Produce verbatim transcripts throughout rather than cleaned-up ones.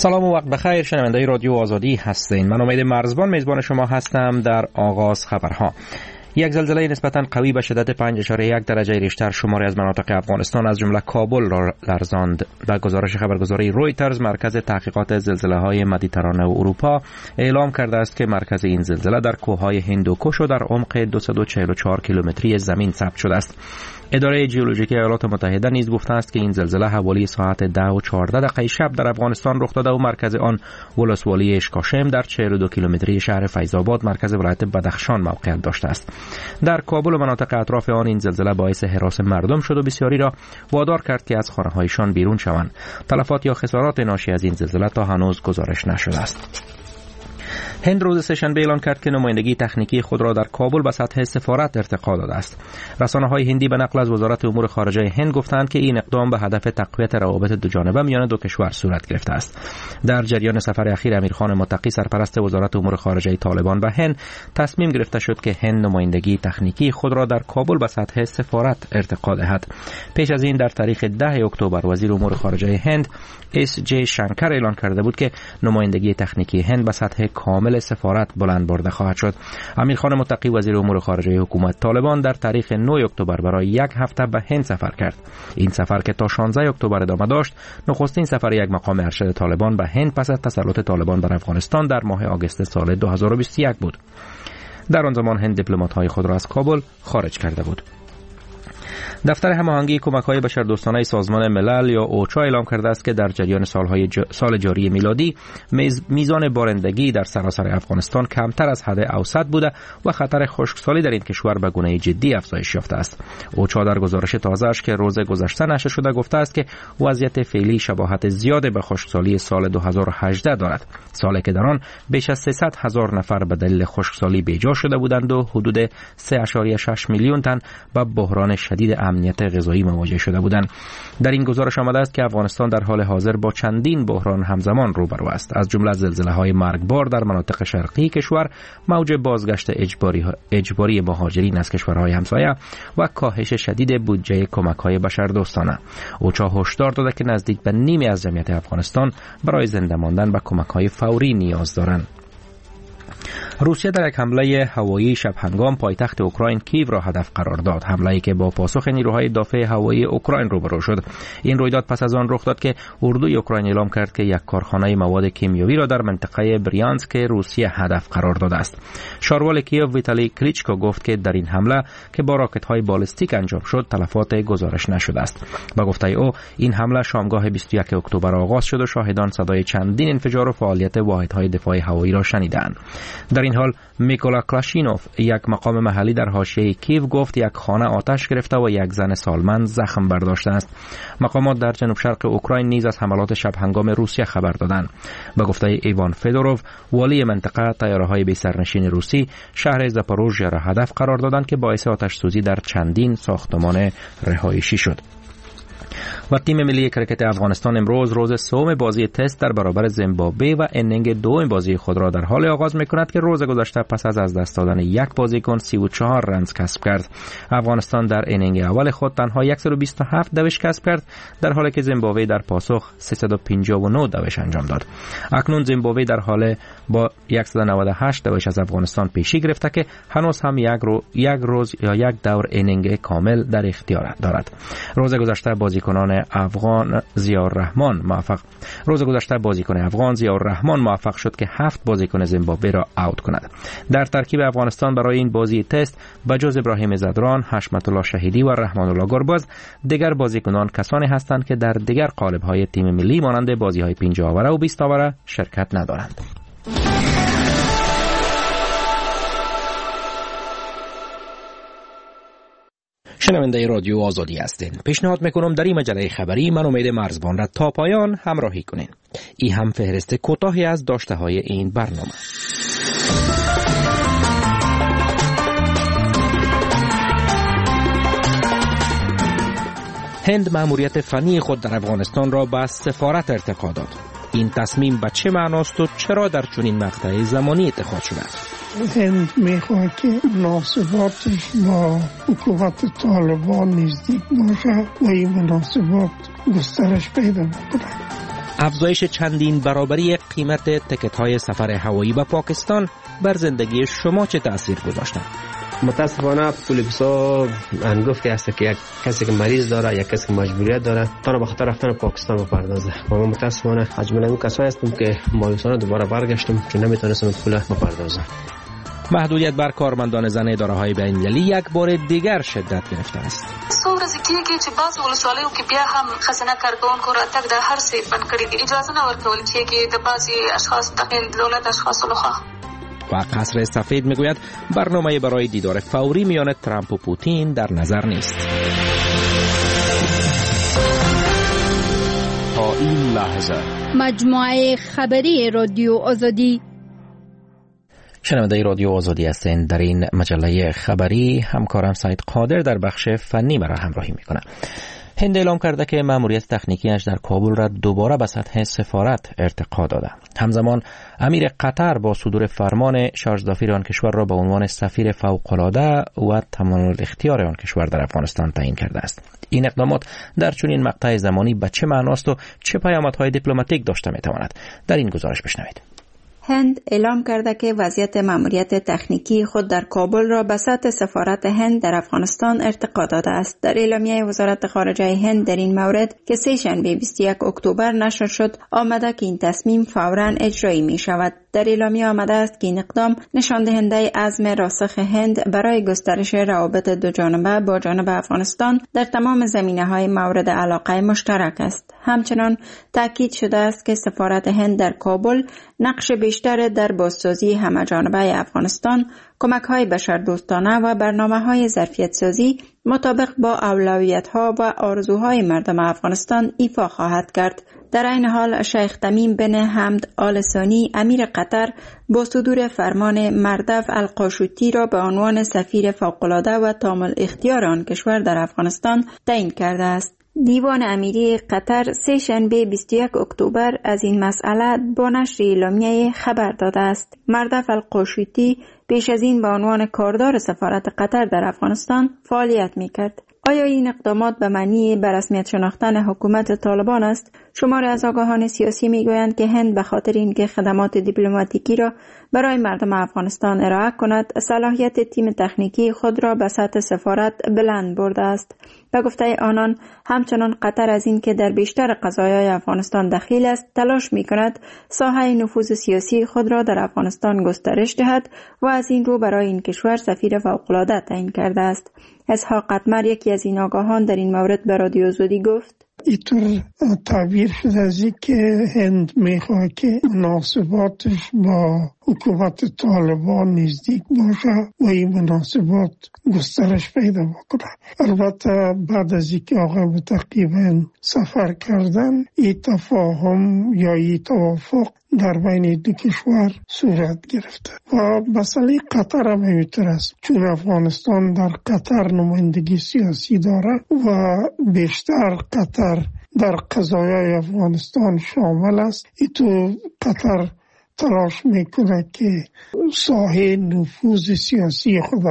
سلام و وقت بخیر، شنونده رادیو آزادی هستین. من امید مرزبان میزبان شما هستم. در آغاز خبرها: یک زلزله نسبتاً قوی به شدت پنج اشاره یک درجه ریشتر شماری از مناطق افغانستان از جمله کابل را لرزاند. به گزارش خبرگزاری رویترز، مرکز تحقیقات زلزله‌های مدیترانه و اروپا اعلام کرده است که مرکز این زلزله در کوههای هندوکش و در عمق دویست و چهل و چهار کیلومتری زمین ثبت شده است. اداره ژئولوژیکی ایالات متحده نیز گفته است که این زلزله حوالی ساعت ده و چهارده دقیقه شب در افغانستان رخ داده و مرکز آن ولسوالی اشکاشم در چهل و دو کیلومتری شهر فیض‌آباد مرکز ولایت بدخشان موقعیت داشته است. در کابل و مناطق اطراف آن این زلزله باعث هراس مردم شد و بسیاری را وادار کرد که از خانه‌هایشان بیرون شوند. تلفات یا خسارات ناشی از این زلزله تا هنوز گزارش نشده است. هند روز سه‌شنبه اعلام کرد که نمایندگی تکنیکی خود را در کابل به سطح سفارت ارتقا داده است. رسانه‌های هندی به نقل از وزارت امور خارجه هند گفتند که این اقدام به هدف تقویت روابط دوجانبه میان دو کشور صورت گرفته است. در جریان سفر اخیر امیرخان متقی سرپرست وزارت امور خارجه طالبان به هند، تصمیم گرفته شد که هند نمایندگی تکنیکی خود را در کابل به سطح سفارت ارتقا دهد. پیش از این در تاریخ ده اکتبر وزیر امور خارجه هند اس جی شنکر اعلام کرده بود که نمایندگی تکنیکی هند به سطح کامل سفارت بلند برده خواهد شد. امیرخان متقی وزیر امور خارجه حکومت طالبان در تاریخ نه اکتبر برای یک هفته به هند سفر کرد. این سفر که تا شانزده اکتبر ادامه داشت، نخستین سفر یک مقام ارشد طالبان به هند پس از تسلط طالبان بر افغانستان در ماه آگوست سال دو هزار و بیست و یک بود. در آن زمان هند دیپلمات‌های خود را از کابل خارج کرده بود. دفتر هماهنگی کمک‌های بشردوستانه سازمان ملل یا اوچا اعلام کرده است که در جریان سالهای ج... سال جاری میلادی میز... میزان بارندگی در سراسر افغانستان کمتر از حد اوسط بوده و خطر خشکسالی در این کشور به گونه جدی افزایش یافته است. اوچا در گزارش تازه‌اش که روز گذشته نشر شده گفته است که وضعیت فعلی شباهت زیاد به خشکسالی سال دو هزار و هجده دارد، سالی که در آن بیش از سیصد هزار نفر به دلیل خشکسالی بیجا شده بودند و حدود سه ممیز شش میلیون تن با بحران شدید امنیت غذایی مواجه شده بودند. در این گزارش آمده است که افغانستان در حال حاضر با چندین بحران همزمان روبرو است، از جمله زلزله‌های مرگبار در مناطق شرقی کشور، موج بازگشت اجباری اجباری مهاجرین از کشورهای همسایه و کاهش شدید بودجه کمک‌های بشردوستانه. اوچا هشدار داده که نزدیک به نیمی از جمعیت افغانستان برای زنده ماندن به کمک‌های فوری نیاز دارند. روسیه در یک حمله هوایی شب هنگام پایتخت اوکراین کیو را هدف قرار داد، حمله‌ای که با پاسخ نیروهای دفاع هوایی اوکراین روبرو شد. این رویداد پس از آن رخ داد که اردوی اوکراین اعلام کرد که یک کارخانه مواد کیمیایی را در منطقه بریانسک روسیه هدف قرار داده است. شاروال کیو ویتالی کلیچکو گفت که در این حمله که با راکت‌های بالستیک انجام شد تلفات گزارش نشده است. با گفته او این حمله شامگاه بیست و یک اکتبر آغاز شد و شاهدان صدای چندین انفجار و فعالیت واحدهای دفاع هوایی را شنیدند. در این حال میکولا کلاشینوف، یک مقام محلی در حاشیه کیو، گفت یک خانه آتش گرفته و یک زن سالمند زخم برداشته است. مقامات در جنوب شرق اوکراین نیز از حملات شب هنگام روسیه خبر دادند. به گفته ایوان فدوروف، والی منطقه، طیاره‌های بی سرنشین روسی شهر زاپاروژیا را هدف قرار دادند که باعث آتش سوزی در چندین ساختمان رهایشی شد. و تیم ملی کرکت افغانستان امروز روز سوم بازی تست در برابر زیمبابوه و انینگ دوم بازی خود را در حال آغاز می‌کند که روز گذشته پس از از دست دادن یک بازیکن سی و چهار رنز کسب کرد. افغانستان در انینگ اول خود تنها صد و بیست و هفت دوش کسب کرد، در حالی که زیمبابوه در پاسخ سیصد و پنجاه و نه دوش انجام داد. اکنون زیمبابوه در حال با صد و نود و هشت دوش از افغانستان پیشی گرفته که هنوز هم یک رو یک روز یا یک دور انینگ کامل در اختیار دارد. روز گذشته بازیکنان افغان ضیاءالرحمن موفق روز گذشته بازیکن افغان ضیاءالرحمن موفق شد که هفت بازیکن زیمبابوه را اوت کند. در ترکیب افغانستان برای این بازی تست بجز ابراهیم زدران، حشمت الله شهیدی و رحمان الله گرباز، دیگر بازیکنان کسانی هستند که در دیگر قالب‌های تیم ملی مانند بازی‌های پنجاه آوره و بیست آوره شرکت ندارند. شنونده رادیو آزادی هستین. پیشنهاد میکنم در این مجله خبری من امید مرزبان را تا پایان همراهی کنین. این هم فهرست کوتاهی از داشته های این برنامه. هند مأموریت فنی خود در افغانستان را به سفارت ارتقا داد. این تصمیم به چه معناست و چرا در چنین مقطع زمانی اتخاذ شده؟ هند میخواد که مناسباتش با حکومت طالبان نزدیک باشه و این مناسبات گسترش پیدا بکنه. افزایش چندین برابری قیمت تکت های سفر هوایی به پاکستان بر زندگی شما چه تأثیر گذاشتند؟ متاسفانه پول بسیار انگفتی هست که یک کسی که مریض داره، یک کسی که مجبوریت داره تا به خاطر رفتن پاکستان بپردازه. و من متاسفانه از جمله اون کسایی هستم که مایوسانه دوباره برگشتم چون نمیتونستم پول بپردازم. محدودیت بر کارمندان زن اداره‌های بین‌المللی یک بار دیگر شدت گرفته است. څومره کېږي چې بعض ولسوالیو کې بیا هم خزانه کارکونکو راتګ د هر څه بند کړي دي، اجازه نه ورکول کېږي د بعضي اشخاص داخل دولت اشخاص لخوا. و قصر سفید میگوید برنامه برای دیدار فوری میان ترامپ و پوتین در نظر نیست. تا این لحظه مجموعه خبری رادیو آزادی. شنونده رادیو آزادی هستند. در این مجله خبری همکارم سعید قادر در بخش فنی مرا همراهی میکنه. هند اعلام کرده که مأموریت تکنیکیش در کابل را دوباره به سطح سفارت ارتقا داده. همزمان امیر قطر با صدور فرمان شارژ دافیر آن کشور را به عنوان سفیر فوق‌العاده و تمام الاختیار آن کشور در افغانستان تعیین کرده است. این اقدامات در چنین مقطع زمانی به چه معناست و چه پیامدهای دیپلماتیک داشته میتواند؟ در این گزارش بشنوید. هند اعلام کرده که وضعیت مأموریت تکنیکی خود در کابل را به سطح سفارت هند در افغانستان ارتقا داده است. در اعلامیه وزارت خارجه هند در این مورد که سه شنبه بیست و یک اکتبر نشر شد آمده که این تصمیم فوراً اجرایی می شود. در اعلامیه آمده است که این اقدام نشان دهنده عزم راسخ هند برای گسترش روابط دو جانبه با جانب افغانستان در تمام زمینه‌های مورد علاقه مشترک است. همچنان تاکید شده است که سفارت هند در کابل نقش بیشتر در بازسازی همه‌جانبه افغانستان، کمک‌های بشردوستانه و برنامه‌های ظرفیت‌سازی مطابق با اولویت‌ها و آرزوهای مردم افغانستان ایفا خواهد کرد. در این حال شیخ تمیم بن حمد آل ثانی امیر قطر با صدور فرمان مردف القاشوتی را به عنوان سفیر فوق‌العاده و تام الاختیار آن کشور در افغانستان تعیین کرده است. دیوان امیری قطر سه شنبه بیست و یک اکتبر از این مسئله با نشر اعلامیه خبر داده است. مردف القاشوتی پیش از این به عنوان کاردار سفارت قطر در افغانستان فعالیت می‌کرد. آیا این اقدامات به معنی به رسمیت شناختن حکومت طالبان است؟ شماری از آگاهان سیاسی میگویند که هند به خاطر اینکه خدمات دیپلماتیکی را برای مردم افغانستان ارائه کند، صلاحیت تیم تکنیکی خود را به سطح سفارت بلند برده است. به گفته آنان، همچنان قطر از این که در بیشتر قضایای افغانستان دخیل است، تلاش می‌کند ساحه نفوذ سیاسی خود را در افغانستان گسترش دهد و از این رو برای این کشور سفیر فوق‌العاده تعیین کرده است. اسحاق قطمر یکی از این آگاهان در این مورد به رادیو آزادی گفت: اینطور تعبیر شده از این که هند میخواه که مناسباتش با حکومت طالبان نزدیک باشه و این مناسبات گسترش پیدا بکنه. البته بعد از اینکه آقا متقیبا سفر کردن، این تفاهم یا این توافق در بین دو کشور صورت گرفته و مسئله قطر هم همینطور است، چون افغانستان در قطر نمایندگی سیاسی داره و بیشتر قطر در قضایای افغانستان شامل است. ای تو قطر تلاش میکنه که ساحه نفوذ سیاسی خود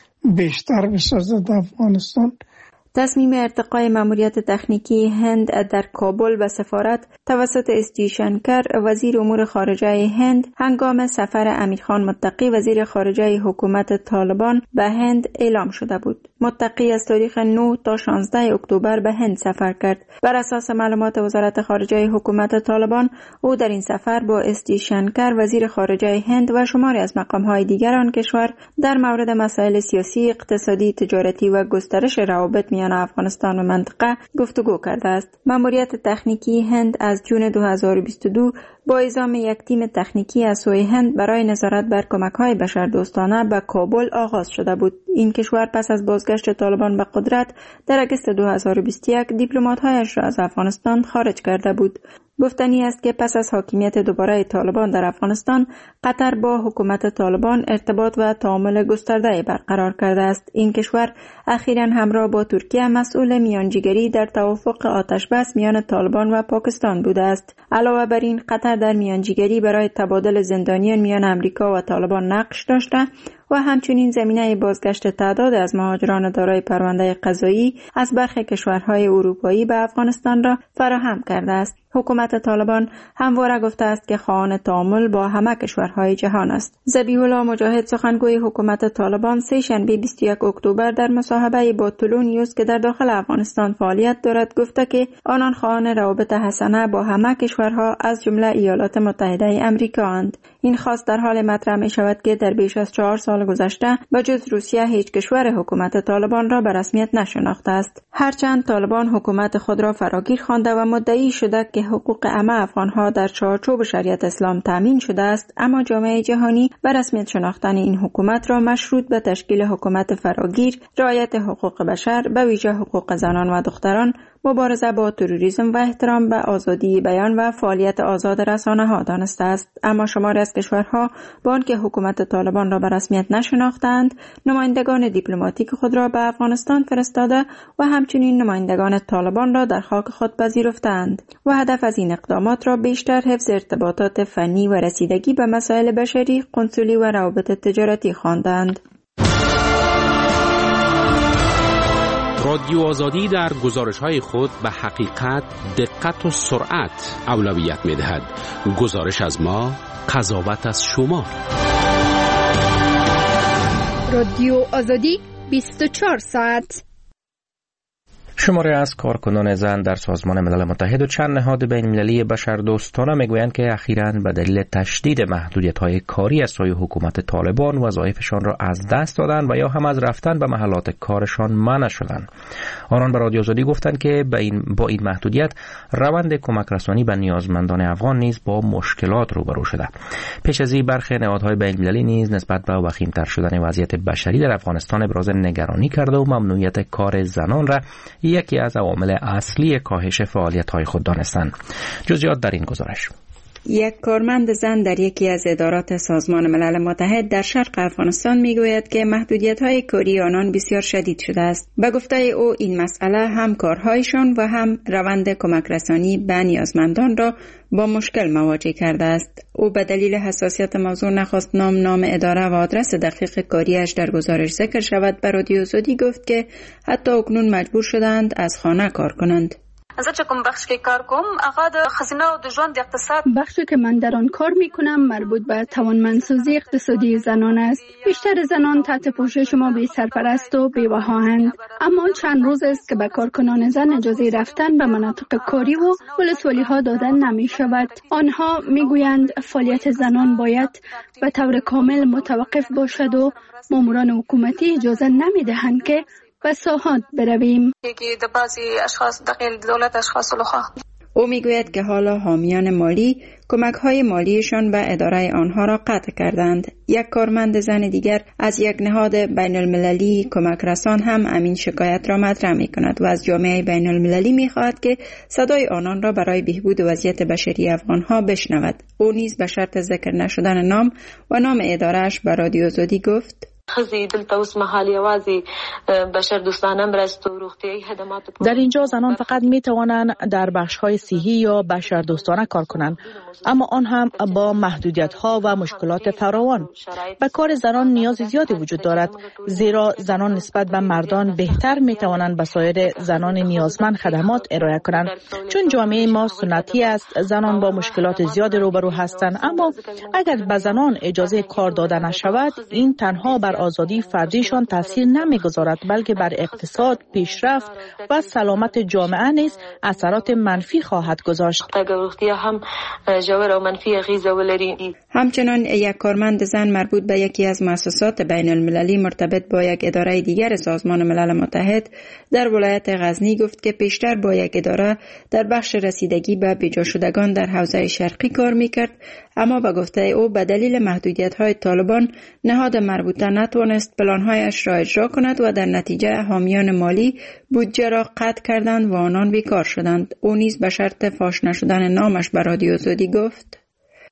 بیشتر بسازه در افغانستان. تصمیم ارتقای مأموریت تکنیکی هند در کابل و سفارت توسط اس جیشنکر وزیر امور خارجه هند هنگام سفر امیرخان متقی وزیر خارجه حکومت طالبان به هند اعلام شده بود. متقی از تاریخ نه تا شانزده اکتبر به هند سفر کرد. بر اساس معلومات وزارت خارجه حکومت طالبان، او در این سفر با اس جیشنکر وزیر خارجه هند و شماری از مقام‌های دیگر آن کشور در مورد مسائل سیاسی، اقتصادی، تجارتی و گسترش روابط میان افغانستان و منطقه گفتگو کرده است. مأموریت تکنیکی هند از جون دو هزار و بیست و دو با اعزام یک تیم تکنیکی از سوی هند برای نظارت بر کمک‌های بشردوستانه به کابل آغاز شده بود. این کشور پس از بازگشت طالبان به قدرت در اگست دو هزار و بیست و یک دیپلمات‌هایش را از افغانستان خارج کرده بود. گفتنی است که پس از حاکمیت دوباره طالبان در افغانستان، قطر با حکومت طالبان ارتباط و تعامل گسترده برقرار کرده است. این کشور اخیراً همراه با ترکیه مسئول میانجیگری در توافق آتشبس میان طالبان و پاکستان بوده است. علاوه بر این، قطر در میانجیگری برای تبادل زندانیان میان امریکا و طالبان نقش داشته و همچنین زمینه بازگشت تعداد از مهاجران دارای پرونده قضایی از برخی کشورهای اروپایی به افغانستان را فراهم کرده است. حکومت طالبان همواره گفته است که خواهان تعامل با همه کشورهای جهان است. ذبیح الله مجاهد سخنگوی حکومت طالبان سه شنبه بیست و یک اکتبر در مصاحبه با طلوع نیوز که در داخل افغانستان فعالیت دارد گفته که آنان خواهان روابط حسنه با همه کشورها از جمله ایالات متحده آمریکا اند. این خواست در حال مطرح می شود که در بیش از چهار سال گذشته به جز روسیه هیچ کشور حکومت طالبان را به رسمیت نشناخته است. هرچند طالبان حکومت خود را فراگیر خوانده و مدعی شده که حقوق همه افغانها در چارچوب شریعت اسلام تامین شده است، اما جامعه جهانی به رسمیت شناختن این حکومت را مشروط به تشکیل حکومت فراگیر، رعایت حقوق بشر به ویژه حقوق زنان و دختران، مبارزه با تروریسم و احترام به آزادی بیان و فعالیت آزاد رسانه‌ها دانسته است. اما شماری از کشورها با آنکه حکومت طالبان را به رسمیت نشناختند، نمایندگان دیپلماتیک خود را به افغانستان فرستاده و همچنین نمایندگان طالبان را در خاک خود پذیرفتند و هدف از این اقدامات را بیشتر حفظ ارتباطات فنی و رسیدگی به مسائل بشری، قنسولی و روابط تجارتی خواندند. رادیو آزادی در گزارش‌های خود به حقیقت، دقت و سرعت اولویت می‌دهد. گزارش از ما، قضاوت از شما. رادیو آزادی بیست و چهار ساعت. شماره از کارکنان زن در سازمان ملل متحد و چند نهاد بین‌المللی بشردوستانه میگویند که اخیراً به دلیل تشدید محدودیت‌های کاری از سوی حکومت طالبان وظایفشان را از دست دادند و یا هم از رفتن به محلات کارشان منع شدند. آنان به رادیو آزادی گفتند که با این با این محدودیت روند کمک رسانی به نیازمندان افغان نیز با مشکلات روبرو شده. پیش از این برخی نهادهای بین‌المللی نیز نسبت به وخیم‌تر شدن وضعیت بشری در افغانستان ابراز نگرانی کرده و ممنوعیت کار زنان را یکی از عوامل اصلی کاهش فعالیت‌های خود دانستند. جزئیات در این گزارش. یک کارمند زن در یکی از ادارات سازمان ملل متحد در شرق افغانستان میگوید که محدودیت‌های کاری آنان بسیار شدید شده است. به گفته او این مسئله هم کارهایشان و هم روند کمک رسانی به نیازمندان را با مشکل مواجه کرده است. او به دلیل حساسیت موضوع نخواست نام نام اداره و آدرس دقیق کاریش در گزارش ذکر شود. به رادیو آزادی گفت که حتی اکنون مجبور شدند از خانه کار کنند. زه چې کوم بخش کې کار کوم هغه د خزینه او د ژوند د اقتصاد بخشی که من در آن کار میکنم مربوط به توانمندسازی اقتصادی زنان است. بیشتر زنان تحت پوشش ما بی سرپرست و بی‌وفااند، اما چند روز است که به کارکنان زن اجازه رفتن به مناطق کاری و ولسوالی ها دادن نمی شود. آنها میگویند فعالیت زنان باید به طور کامل متوقف باشد و ماموران حکومتی اجازه نمی دهند که و ساحات برویم. او میگوید که حالا حامیان مالی کمک‌های مالیشان به اداره آنها را قطع کردند. یک کارمند زن دیگر از یک نهاد بین المللی کمک رسان هم همین شکایت را مطرح می کند و از جامعه بین المللی می خواهد که صدای آنان را برای بهبود وضعیت بشری افغانها بشنود. او نیز به شرط ذکر نشدن نام و نام اداره‌اش به رادیو آزادی گفت: در اینجا زنان فقط می توانند در بخش‌های صحی یا بشردوستانه کار کنند، اما آن هم با محدودیت‌ها و مشکلات فراوان. به کار زنان نیاز زیادی وجود دارد، زیرا زنان نسبت به مردان بهتر می توانند به سایر زنان نیازمند خدمات ارائه کنند. چون جامعه ما سنتی است، زنان با مشکلات زیادی روبرو هستند، اما اگر به زنان اجازه کار داده نشود، این تنها بر آزادی فردیشان تاثیر نمیگذارد، بلکه بر اقتصاد، پیشرفت و سلامت جامعه نیز اثرات منفی خواهد گذاشت. همچنان یک کارمند زن مربوط به یکی از مؤسسات بین المللی مرتبط با یک اداره دیگر سازمان ملل متحد در ولایت غزنی گفت که پیشتر با یک اداره در بخش رسیدگی به بیجا شدگان در حوزه شرقی کار میکرد، اما به گفته او به دلیل محدودیت‌های طالبان نهاد مربوطه نتوانست پلان‌هایش را اجرا کند و در نتیجه حامیان مالی بودجه را قطع کردند و آنان بیکار شدند. او نیز به شرط فاش نشدن نامش به رادیو آزادی گفت: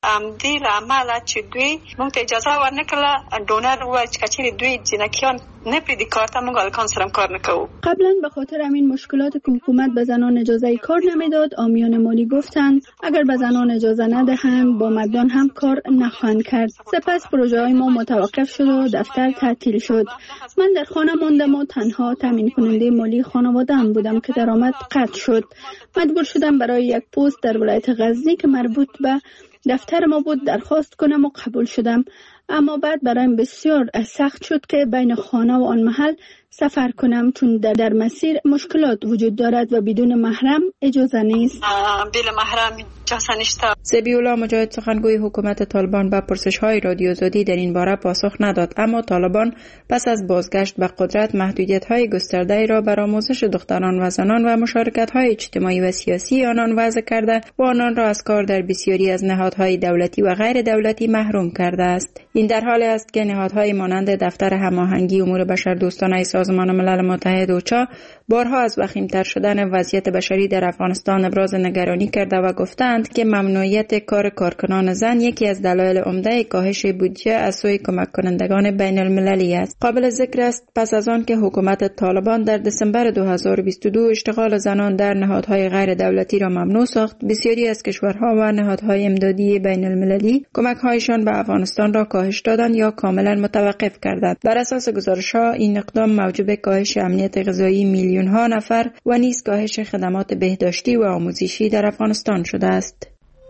دی عمل چې دوی موږ ته اجازه ورنکړه ډونر و چې کچې دوی جنکیان نه پریدي کار ته موږ الکان سره کار نکوو. قبلا به خاطر همین مشکلات که حکومت به زنان اجازه کار نمیداد، عامیان مالی گفتند اگر به زنان اجازه ندهند با مردان هم کار نخواهند کرد. سپس پروژه های ما متوقف شد و دفتر تعطیل شد. من در خانه ماندم و تنها تامین کننده مالی خانواده‌ام بودم که درآمد قطع شد. مجبور شدم برای یک پست در ولایت غزنی که مربوط به دفتر ما بود درخواست کنم و قبول شدم. اما بعد برایم بسیار سخت شد که بین خانه و آن محل سفر کنم، چون در, در مسیر مشکلات وجود دارد و بدون محرم اجازه نیست. بلا محرم اجازه نیست. ذبیح‌الله مجاهد سخنگوی حکومت طالبان به پرسش‌های رادیو آزادی در این باره پاسخ نداد، اما طالبان پس از بازگشت به قدرت محدودیت‌های گسترده‌ای را بر آموزش دختران و زنان و مشارکت‌های اجتماعی و سیاسی آنان وضع کرده و آنان را از کار در بسیاری از نهادهای دولتی و غیر دولتی محروم کرده است. این در حالی است که نهادهای مانند دفتر هماهنگی امور بشردوستانه سازمان ملل متحد اوچا بارها از وخیم‌تر شدن وضعیت بشری در افغانستان ابراز نگرانی کرده و گفتند که ممنوعیت کار کارکنان زن یکی از دلایل عمده کاهش بودجه از سوی کمک کنندگان بین المللی است. قابل ذکر است پس از آن که حکومت طالبان در دسامبر دو هزار و بیست و دو اشتغال زنان در نهادهای غیر دولتی را ممنوع ساخت، بسیاری از کشورها و نهادهای امدادی بین المللی کمک‌هایشان به افغانستان را کاهش دادند یا کاملا متوقف کردند. بر اساس گزارش‌ها این اقدام موجب کاهش امنیت غذایی میلیون ها نفر و نیز کاهش خدمات بهداشتی و آموزشی در افغانستان شده است.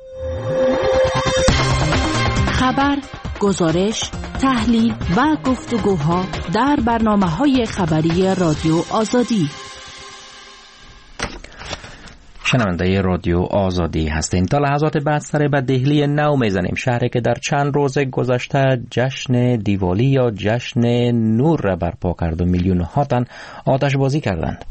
خبر، گزارش، تحلیل و گفتگوها در برنامه‌های خبری رادیو آزادی. شنونده رادیو آزادی هستین. تا لحظات بعد سر به دهلی نو میزنیم، شهری که در چند روز گذشته جشن دیوالی یا جشن نور را برپا کرد و میلیون ها تن آتش بازی کردند.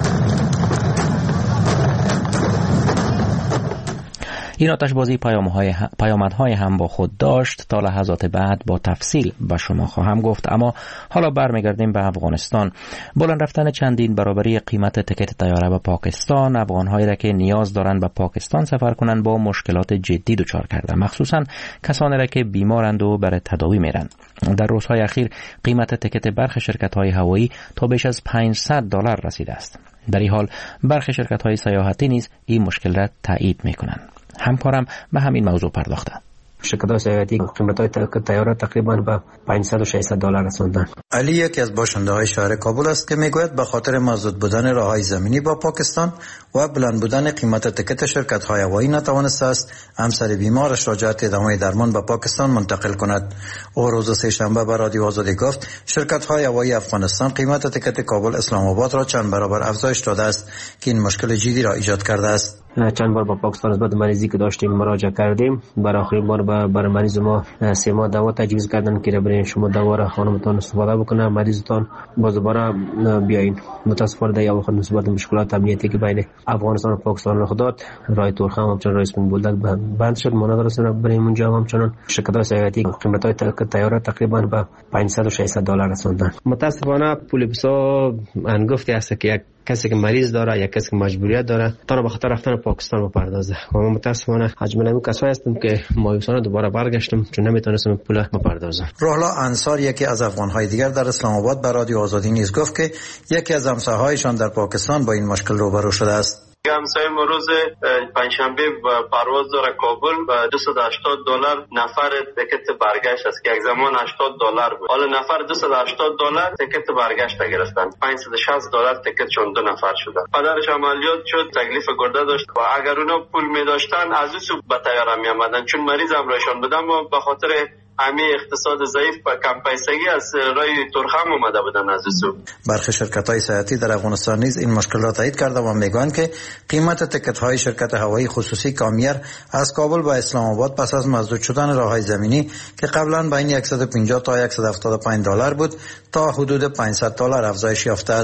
این آتشبازی پیامدهای هم با خود داشت. تا لحظات بعد با تفصیل به شما خواهم گفت، اما حالا برمیگردیم به افغانستان. بلند رفتن چندین برابری قیمت تکت طیاره به پاکستان افغان‌هایی را که نیاز دارند به پاکستان سفر کنند با مشکلات جدی دچار کرده، مخصوصا کسانی را که بیمارند و برای تداوی میرند. در روزهای اخیر قیمت تکت برخی شرکت‌های هوایی تا بیش از پانصد دلار رسیده است. در این حال برخی شرکت‌های سیاحتی نیز این مشکل را تایید می‌کنند. همکارم به همین موضوع پرداخته. شرکت‌های سیاحتی قیمت‌های طیاره تقریباً به پانصد و ششصد دلار رساندن. علی یکی از باشنده‌های شهر کابل است که میگوید به خاطر مسدود بودن راه‌های زمینی با پاکستان و بلند بودن قیمت تکت شرکت‌های هوایی نتوانسته است همسر بیمارش را جهت ادامه درمان به پاکستان منتقل کند. او روز سه‌شنبه به رادیو آزادی گفت شرکت‌های هوایی افغانستان قیمت تکت کابل اسلام آباد را چند برابر افزایش داده است که این مشکل جدی را ایجاد کرده است. چند بار با پاکستان نسبت مریضی که داشتیم مراجعه کردیم. برای آخرین بار برای مریض ما سه ماه دوا تجویز کردن که برای شما دوا را خانمتان استفاده بکنه، مریضتان باز دوباره بیاین. متاسفانه در واقع نسبت مشکلات امنیتی که بین افغانستان و پاکستان رخ داد، راه تورخم همچنان راه اسپین بولدک بند شد. ما ندارستیم برای اونجا همچنان شرکت‌های سیاحتی قیمت‌های طیاره تقریبا به پانصد و ششصد دلار رساندن. متاسفانه پول بسا انگفتی است که یک کسی که مریض داره یا کسی که مجبوریت داره تا به خاطر رفتن پاکستان بپردازه. و من متاسفانه حجم اون کسایی هستم که مایوسانه دوباره برگشتم چون نمیتونستم پول بپردازم. روحلا انصار یکی از افغان‌های دیگر در اسلام آباد به رادیو آزادی نیز گفت که یکی از همسایه‌هایشان در پاکستان با این مشکل روبرو شده است. همسایه ما روز پنجشنبه پرواز داره کابل و دویست و هشتاد دلار نفر تکت برگشت است که یک زمان هشتاد دلار بود. حالا نفر دویست و هشتاد دلار تکت برگشت گرفتن. پانصد و شصت دلار تکتشون دو نفر شده. پدرش عملیات شد، تکلیف گرده داشت و اگر اونا پول می داشتن از اون سو به طیاره می آمدن چون مریض همراهشان بودن و به خاطر همه اقتصاد ضعیف و کم پیسگی از راه تورخم اومده بودن از سو. برخی شرکت‌های سیاحتی در افغانستان نیز این مشکل را تایید کرده و میگویند که قیمت تکت‌های شرکت هوایی خصوصی کامیر از کابل به اسلام آباد پس از مسدود شدن راه‌های زمینی که قبلا بین صد و پنجاه تا صد و هفتاد و پنج دلار بود تا حدود پانصد دلار افزایش یافته است.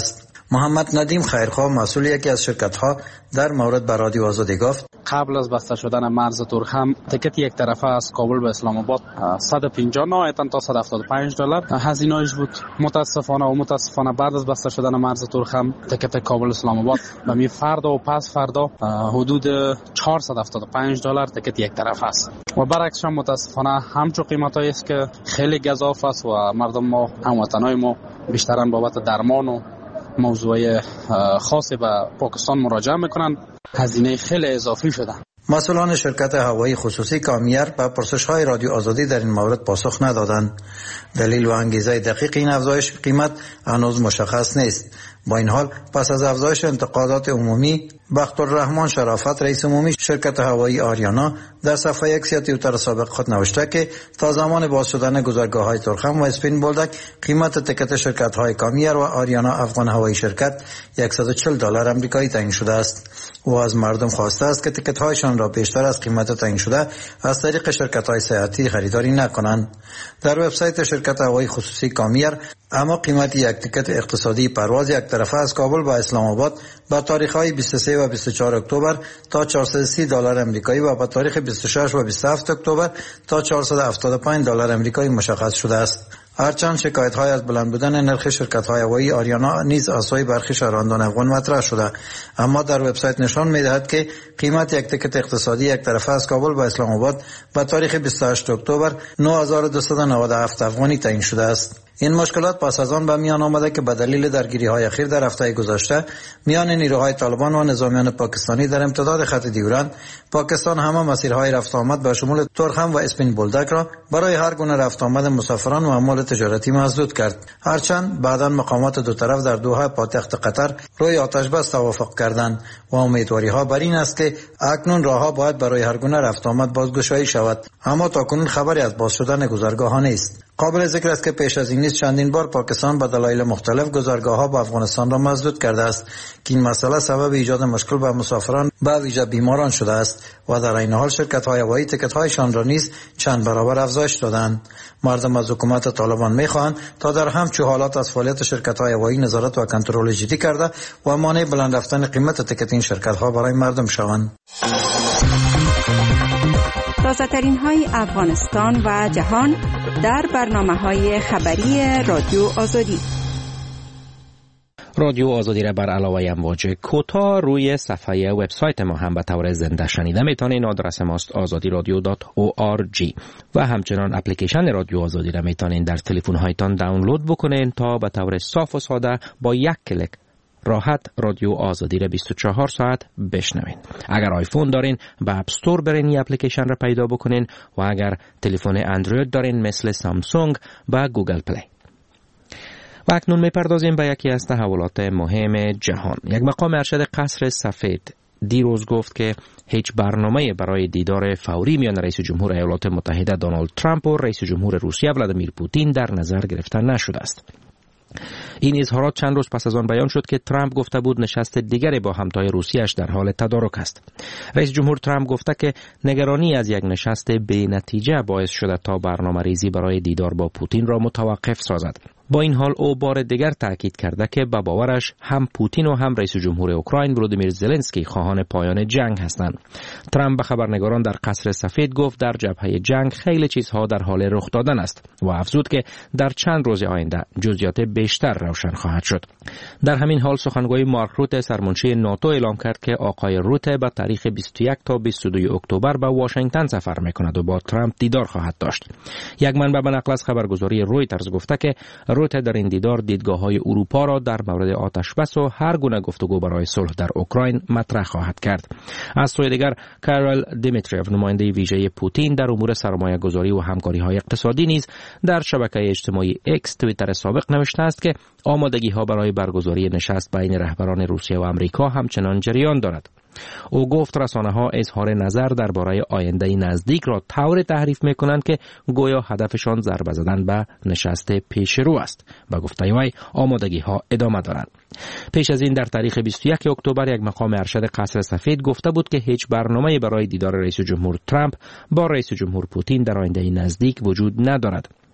محمد ندیم خیرخواه مسئول یکی از شرکت‌ها در مورد به رادیو آزادی گفت قبل از بسته شدن مرز تورخم تکت یک طرفه از کابل به اسلام آباد صد و پنجاه نهایتاً تا صد و هفتاد و پنج دلار هزینه‌اش بود. متاسفانه و متاسفانه بعد از بسته شدن مرز تورخم تکت کابل اسلام آباد به می فردا و پس فردا حدود چهارصد و هفتاد و پنج دلار تکت یک طرفه است و برعکسش متاسفانه همچو قیمتایی است که خیلی گزاف است و مردم ما هموطنای ما بیشترن بابت درمان و موضوع خاصی به پاکستان مراجعه میکنن. هزینه خیلی اضافی شده. مسئولان شرکت هوایی خصوصی کامیر به پرسش‌های رادیو آزادی در این مورد پاسخ ندادند. دلیل و انگیزه دقیق این افزایش قیمت هنوز مشخص نیست. با این حال پس از افزایش انتقادات عمومی، بختالرحمن شرافت رئیس عمومی شرکت هوایی آریانا در صفحه اکس توییتر سابق خود نوشته که تا زمان باز شدن گذرگاه‌های تورخم و اسپین بولدک قیمت تکت شرکت‌های کامیر و آریانا افغان هوایی شرکت صد و چهل دلار آمریکایی تعیین شده است. او از مردم خواسته است که تکت‌هایشان را بیشتر از قیمت تعیین شده از طریق شرکت‌های سیاحتی خریداری نکنند. در وبسایت شرکت هوایی خصوصی کامیر اما قیمت یک تکت اقتصادی پرواز یک طرفه از کابل به اسلام آباد با تاریخ‌های بیست و سه و بیست و چهار اکتبر تا چهارصد و سی دلار آمریکایی و با تاریخ بیست و شش و بیست و هفت اکتبر تا چهارصد و هفتاد و پنج دلار آمریکایی مشخص شده است. هرچند شکایت‌های از بلند بودن نرخ شرکت‌های هوایی آریانا نیز از سوی برخی شهروندان افغان مطرح شده، اما در وبسایت نشان می‌دهد که قیمت یک تکت اقتصادی یک طرفه از کابل به اسلام آباد با تاریخ بیست و هشت اکتبر نه هزار و دویست و نود و هفت افغانی تعیین شده است. این مشکلات پس از آن به میان آمده که به دلیل درگیری‌های اخیر در هفته گذشته میان نیروهای طالبان و نظامیان پاکستانی در امتداد خط دیورند، پاکستان همه مسیرهای رفت آمد به شمول تورخم و اسپین بولدک را برای هر گونه رفت آمد مسافران و اموال تجارتی مسدود کرد. هرچند بعداً مقامات دو طرف در دوحه پایتخت قطر روی آتش بس توافق کردند و امیدواری‌ها بر این است که اکنون راه‌ها باید برای هر گونه رفت آمد بازگشایی شود، اما تاکنون خبری از باز شدن گذرگاه‌ها نیست. قابل ذکر است که پیش از این نیز چندین بار پاکستان به دلایل مختلف گذرگاه‌ها به افغانستان را مسدود کرده است که این مسئله سبب ایجاد مشکل به مسافران به ویژه بیماران شده است و در این حال شرکت‌های هوایی تکت‌هایشان را نیز چند برابر افزایش دادند. مردم از حکومت طالبان می‌خواهند تا در همچون حالات از فعالیت شرکت‌های هوایی نظارت و کنترل جدی کرده و مانع بلند رفتن قیمت تکت این شرکت‌ها برای مردم شوند. تازه‌ترین های افغانستان و جهان در برنامه‌های خبری رادیو آزادی. رادیو آزادی را بر علاوه امواج کوتاه روی صفحه وبسایت ما هم به طور زنده شنیده میتونین. آدرس ماست آزادی رادیو دات او آر جی و همچنان اپلیکیشن رادیو آزادی را میتونین در تلفن هایتان دانلود بکنین تا به طور صاف و ساده با یک کلیک راحت رادیو آزادی را بیست و چهار ساعت بشنوین. اگر آیفون دارین به اپ استور برین این اپلیکیشن را پیدا بکنین و اگر تلفن اندروید دارین مثل سامسونگ و گوگل پلی. و اکنون میپردازیم به یکی از تحولات مهم جهان. یک مقام ارشد قصر سفید دیروز گفت که هیچ برنامه برای دیدار فوری میان رئیس جمهور ایالات متحده دونالد ترامپ و رئیس جمهور روسیه ولادیمیر پوتین در نظر گرفته نشده است. این اظهارات چند روز پس از آن بیان شد که ترامپ گفته بود نشست دیگری با همتای روسیه‌اش در حال تدارک است. رئیس جمهور ترامپ گفته که نگرانی از یک نشست بی نتیجه باعث شده تا برنامه‌ریزی برای دیدار با پوتین را متوقف سازد. با این حال او بار دیگر تاکید کرده که به باورش هم پوتین و هم رئیس جمهور اوکراین ولودیمیر زلنسکی خواهان پایان جنگ هستند. ترامپ به خبرنگاران در قصر سفید گفت در جبهه جنگ خیلی چیزها در حال رخ دادن است و افزود که در چند روز آینده جزئیات بیشتر روشن خواهد شد. در همین حال سخنگوی مارک روته سرمنشی ناتو اعلام کرد که آقای روته به تاریخ بیست و یک تا بیست و دو اکتبر به واشنگتن سفر می‌کند و با ترامپ دیدار خواهد داشت. یک منبع به نقل از خبرگزاری رویترز گفته که روته در این دیدار دیدگاه‌های اروپا را در مورد آتشبس و هر گونه گفتگو برای صلح در اوکراین مطرح خواهد کرد. از سوی دیگر کارل دیمیتریف نماینده ویژه پوتین در امور سرمایه‌گذاری و همکاری‌های اقتصادی نیز در شبکه اجتماعی اکس توییتر سابق نوشته است که آمادگی‌ها برای برگزاری نشست بین رهبران روسیه و آمریکا همچنان جریان دارد. او گفت رسانه‌ها اظهار نظر درباره آینده نزدیک را طوری تحریف می‌کنند که گویا هدفشان ضربه زدن به نشست پیش رو است. با گفته وی آمادگی‌ها ادامه دارند. پیش از این در تاریخ بیست و یک اکتبر یک مقام ارشد قصر سفید گفته بود که هیچ برنامه‌ای برای دیدار رئیس جمهور ترامپ با رئیس جمهور پوتین در آینده نزدیک وجود ندارد.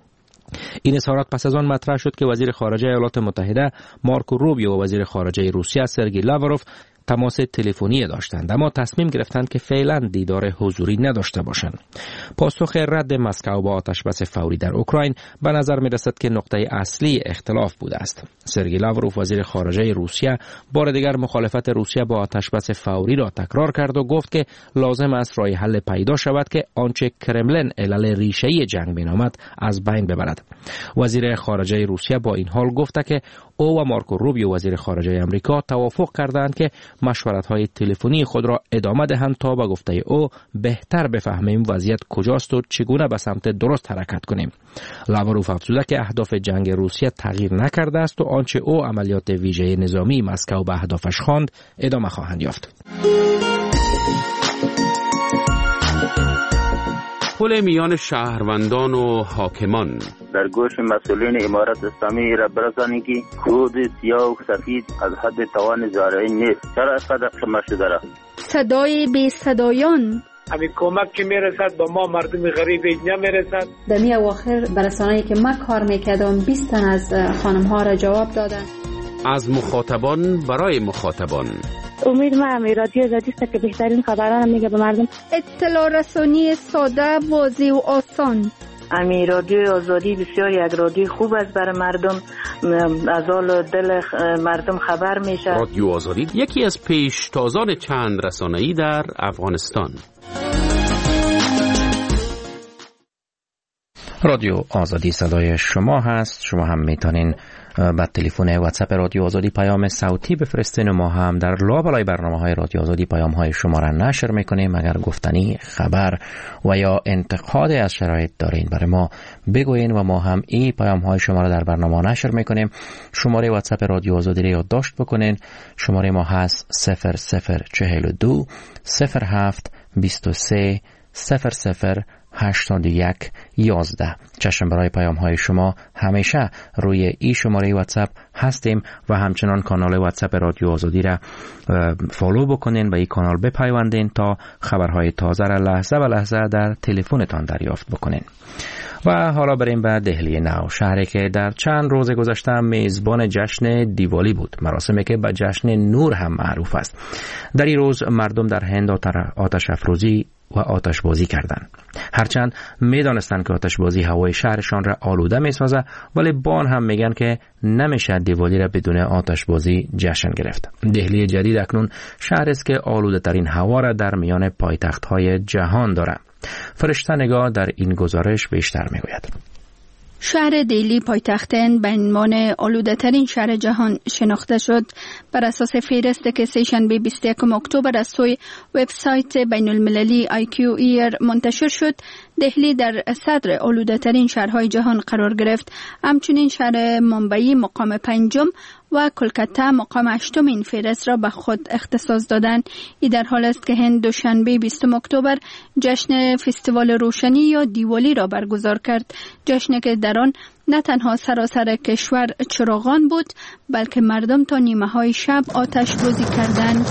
این اظهارات پس از آن مطرح شد که وزیر خارجه ایالات متحده مارکو روبیو و وزیر خارجه روسیه سرگئی لاوروف تماس تلفنی داشتند، اما تصمیم گرفتند که فعلا دیدار حضوری نداشته باشند. پاسخ رد مسکو با آتشبس فوری در اوکراین به نظر می رسد که نقطه اصلی اختلاف بوده است. سرگئی لاوروف وزیر خارجه روسیه بار دیگر مخالفت روسیه با آتشبس فوری را تکرار کرد و گفت که لازم است راه حل پیدا شود که آنچه کرملن علل ریشه‌ای جنگ مینامد از بین ببرد. وزیر خارجه روسیه با این حال گفت که او و مارکو روبیو وزیر خارجه آمریکا توافق کردند که مشورت‌های تلفنی خود را ادامه دهند تا به گفته او بهتر بفهمیم وضعیت کجاست و چگونه به سمت درست حرکت کنیم. لاوروف افزوده که اهداف جنگ روسیه تغییر نکرده است و آنچه او عملیات ویژه نظامی مسکو به اهدافش خواند ادامه خواهند یافت. پل میان شهروندان و حاکمان در گوش مسئولین امارت اسلامی را برسانید که خود سیاه و سفید از حد توان زارعی نیست. چرا اینقدر خمه شده را؟ صدای بی صدایان همین کمک که میرسد با ما مردم غریب اینجا میرسد. در می اواخر برسانه‌ای که من کار میکردم بیست تن از خانم ها را جواب دادن. از مخاطبان برای مخاطبان. امید ما هم رادیو آزادی است که بهترین خبران میگه به مردم. اطلاع رسانی ساده، واضح و آسان. امی رادیو آزادی بسیار یک رادیو خوب است برای مردم، از حال دل مردم خبر میشه. رادیو آزادی یکی از پیشتازان چند رسانه‌ای در افغانستان. رادیو آزادی صدای شما هست. شما هم میتونین با تلفن واتساپ رادیو آزادی پیام صوتی بفرستین و ما هم در لابلای برنامه‌های رادیو آزادی پیام‌های شما را نشر میکنیم. اگر گفتنی، خبر و یا انتقاد از شرایط دارین برای ما بگوین و ما هم این پیام‌های شما را در برنامه نشر میکنیم. شماره واتساپ رادیو آزادی را یادداشت بکنین. شماره ما هست صفر صفر چهل و دو صفر هفت بیست و سه صفر صفر هشتاد و یک یازده. چشم برای پیام های شما همیشه روی این شماره واتساپ هستیم و همچنان کانال واتساپ رادیو آزادی را فالو بکنین و این کانال بپیوندین تا خبرهای تازه را لحظه به لحظه در تلفنتان دریافت بکنین. و حالا بریم به دهلی نو، شهری که در چند روز گذشته میزبان جشن دیوالی بود، مراسمی که به جشن نور هم معروف است. در این روز مردم در هند آتش افروزی و آتش بازی کردند. هرچند میدانستند که آتش بازی هوای شهرشان را آلوده میسازه، ولی بان هم میگن که نمیشه دیوالی را بدون آتش بازی جشن گرفت. دهلی جدید اکنون شهر است که آلوده ترین هوا را در میان پایتخت های جهان دارد. فرشته نگاه در این گزارش بیشتر میگوید. شهر دهلی پایتخت هند به عنوان آلوده ترین شهر جهان شناخته شد. بر اساس فهرستی که سه‌شنبه بیست و یکم اکتبر از سوی وبسایت بین المللی آی کیو ایر منتشر شد، دهلی در صدر آلوده ترین شهرهای جهان قرار گرفت. همچنین شهر ممبئی مقام پنجم و کلکته مقام هشتم این فهرست را به خود اختصاص دادند. این در حال است که هند دوشنبه بیستم اکتبر جشن فستیوال روشنی یا دیوالی را برگزار کرد، جشنی که در آن نه تنها سراسر کشور چراغان بود، بلکه مردم تا نیمه های شب آتش بازی کردند.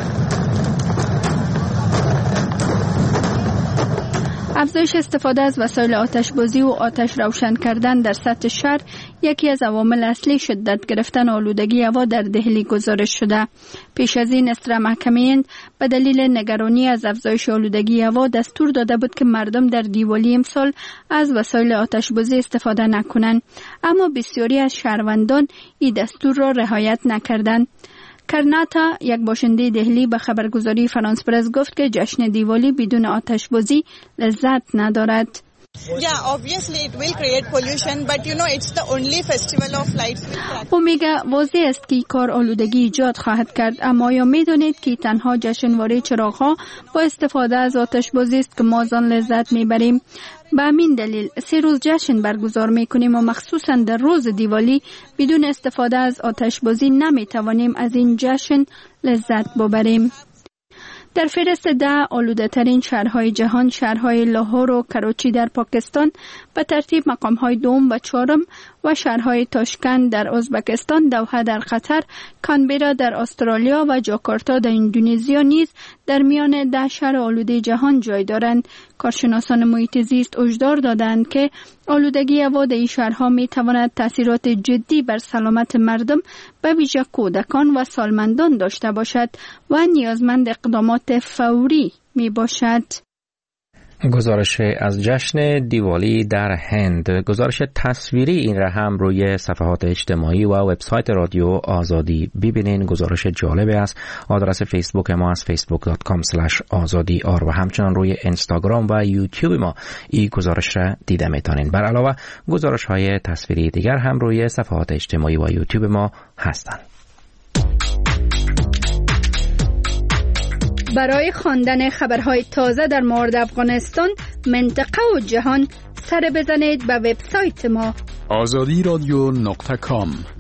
افزایش استفاده از وسایل آتش‌بازی و آتش روشن کردن در سطح شهر یکی از عوامل اصلی شدت گرفتن آلودگی هوا در دهلی گزارش شده. پیش از این اسرا محکمه هند به دلیل نگرانی از افزایش آلودگی هوا دستور داده بود که مردم در دیوالی امسال از وسایل آتش‌بازی استفاده نکنند، اما بسیاری از شهروندان این دستور را رعایت نکردند. کرناتا، یک باشنده دهلی، به خبرگزاری فرانس پرس گفت که جشن دیوالی بدون آتش‌بازی لذت ندارد. Yeah, obviously it will create pollution, but you know it's the only festival of lights. او میگه واضح است که کار آلودگی ایجاد خواهد کرد، اما یا میدونید که تنها جشنواره چراغ‌ها با استفاده از آتش‌بازی است که ما زان لذت میبریم. به همین دلیل سه روز جشن برگزار میکنیم و مخصوصا در روز دیوالی بدون استفاده از آتش‌بازی نمیتوانیم از این جشن لذت ببریم. در فهرست ده آلوده ترین شهرهای جهان، شهرهای لاهور و کراچی در پاکستان به ترتیب مقامهای دوم و چهارم و شهرهای تاشکند در ازبکستان، دوحه در قطر، کانبرا در استرالیا و جاکارتا در اندونزیا نیز در میان ده شهر آلوده جهان جای دارند. کارشناسان محیط زیست هشدار دادند که آلودگی هوا در این شهرها می تواند تاثیرات جدی بر سلامت مردم به ویژه کودکان و سالمندان داشته باشد و نیازمند اقدامات فوری می باشد. گزارش از جشن دیوالی در هند، گزارش تصویری این را هم روی صفحات اجتماعی و وبسایت رادیو آزادی ببینین. گزارش جالب است. آدرس فیسبوک ما از فیسبوک دات کام اسلش آزادی آر و همچنان روی اینستاگرام و یوتیوب ما این گزارش را دیده میتونین. بر علاوه گزارش های تصویری دیگر هم روی صفحات اجتماعی و یوتیوب ما هستند. برای خواندن خبرهای تازه در مورد افغانستان، منطقه و جهان سر بزنید به وبسایت ما آزادی رادیو نقطه کام.